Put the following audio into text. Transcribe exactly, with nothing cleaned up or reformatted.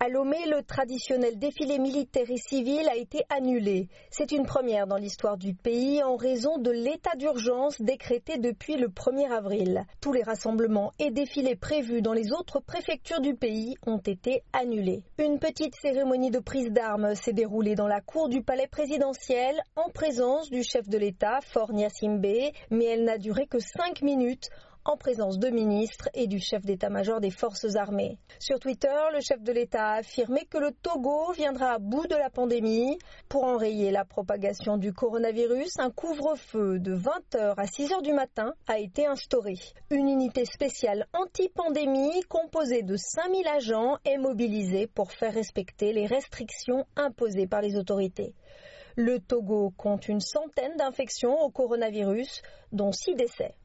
À Lomé, le traditionnel défilé militaire et civil a été annulé. C'est une première dans l'histoire du pays en raison de l'état d'urgence décrété depuis le premier avril. Tous les rassemblements et défilés prévus dans les autres préfectures du pays ont été annulés. Une petite cérémonie de prise d'armes s'est déroulée dans la cour du palais présidentiel en présence du chef de l'État, Faure Gnassingbé, mais elle n'a duré que cinq minutes. En présence de ministres et du chef d'état-major des forces armées. Sur Twitter, le chef de l'État a affirmé que le Togo viendra à bout de la pandémie. Pour enrayer la propagation du coronavirus, un couvre-feu de vingt heures à six heures du matin a été instauré. Une unité spéciale anti-pandémie composée de cinq mille agents est mobilisée pour faire respecter les restrictions imposées par les autorités. Le Togo compte une centaine d'infections au coronavirus, dont six décès.